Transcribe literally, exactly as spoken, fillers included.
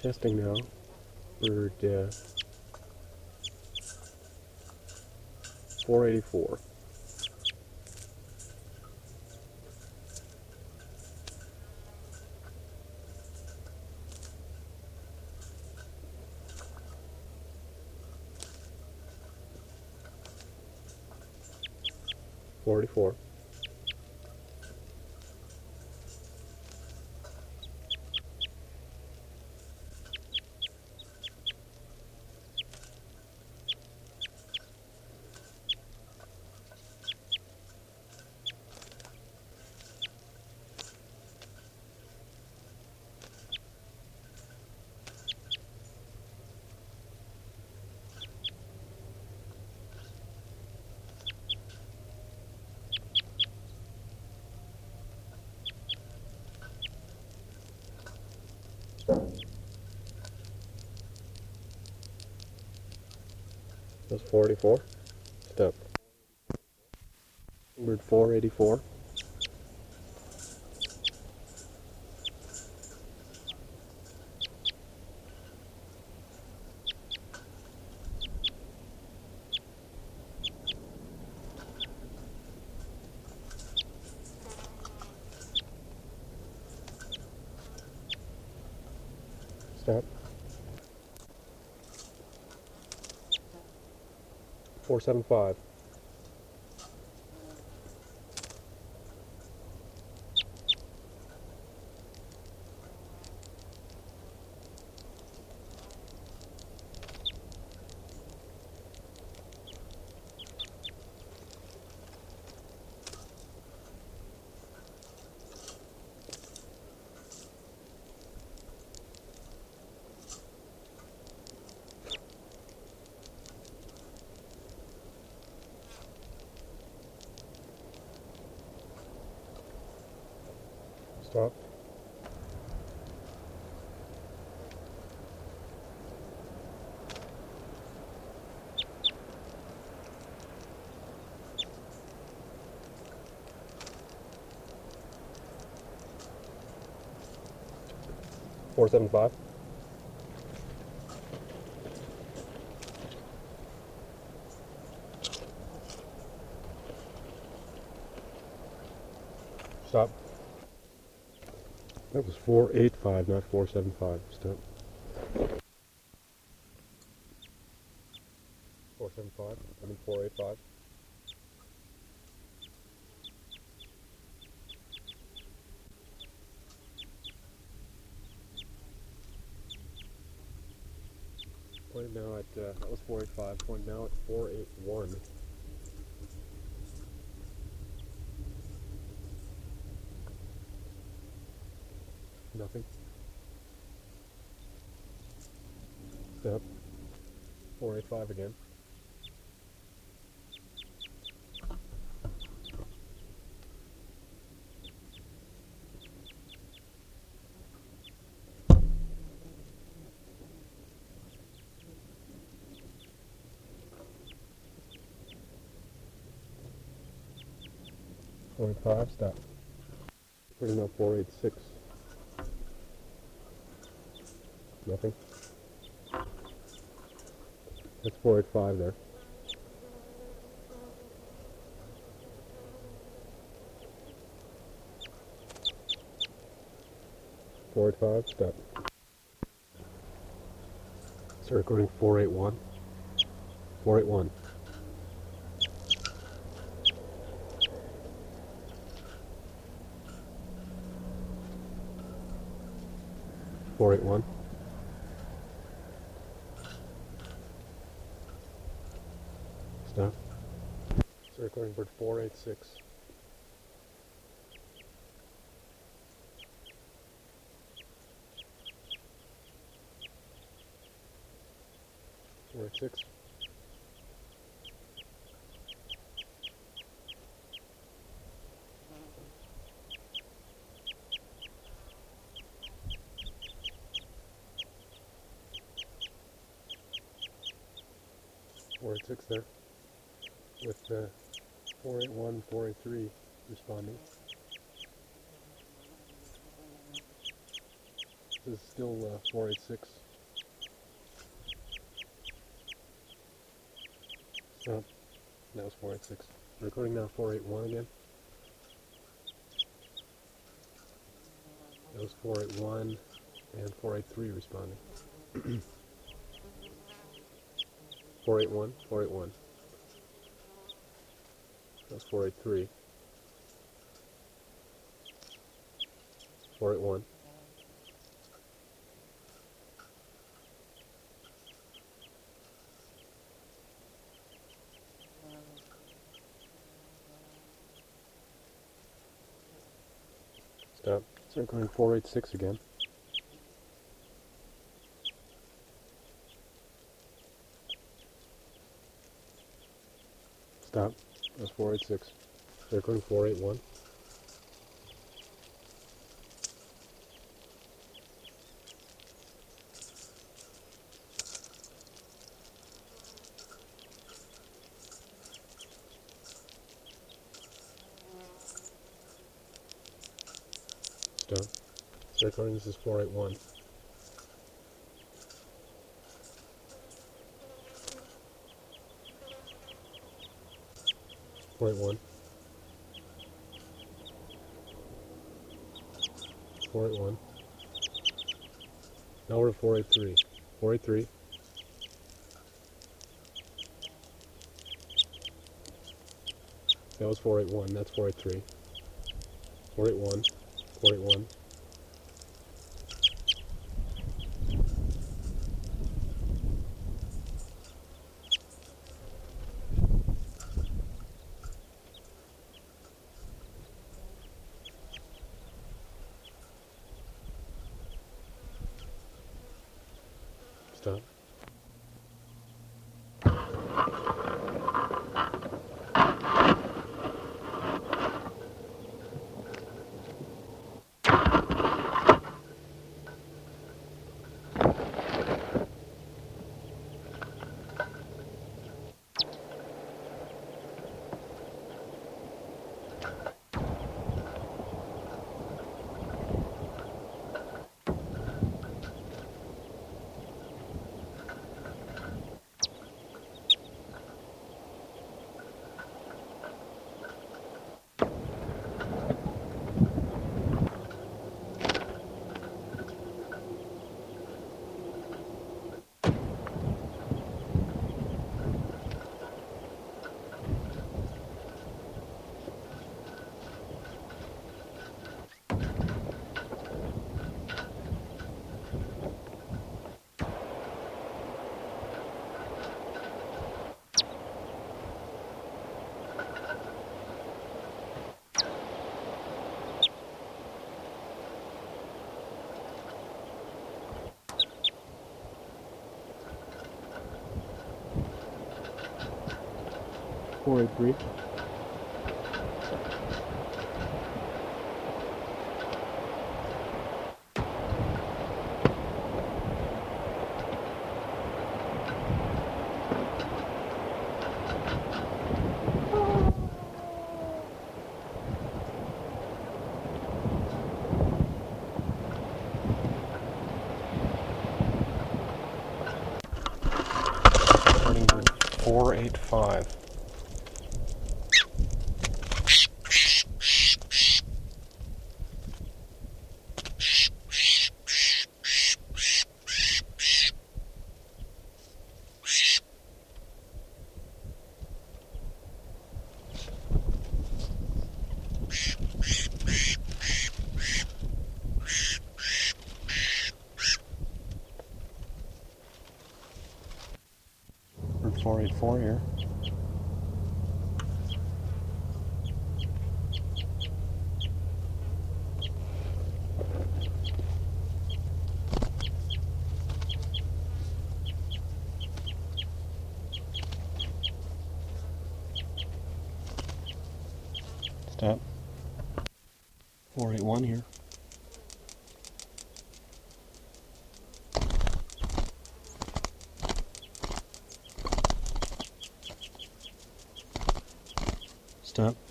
Testing now. Bird uh, four eighty-four. four eighty-four. That's four eighty-four. Step. Bird four eighty-four. Step. four seventy-five. Stop. four seventy-five. Stop. That was four eighty-five, not four seventy-five. Stop. four seventy-five. I mean four eighty-five. Point now at, uh, that was four eighty-five. Point now at four eighty-one. Nothing. Step. four eighty-five again. four eighty-five, stop. Putting up four eighty-six. Nothing. That's four eighty-five there. four eighty-five, stop. Start recording four eighty-one. four eighty-one. four eighty-one. Stop. Start recording bird four eighty-six. four eighty-six. four eighty-six there, with uh, four eighty-one, four eighty-three responding. is still uh, four eight six. Stop. That was four eight six. Recording now four eight one again. That was four eight one and four eight three responding. four eight one, four eight one. That was four eight three. four eight one. Stop. Start going four eight six again. Stop. That's four eight six. Start going four eight one. Stop. Start going, this is four eight one. four eight one. four eight one. Now we're at four eight three. four eight three. That was four eight one. That's four eight three. four eight one. four eight one. Stop. four eight three. Turning four eight five. four eight four here. Stop. four eight one here. Stop.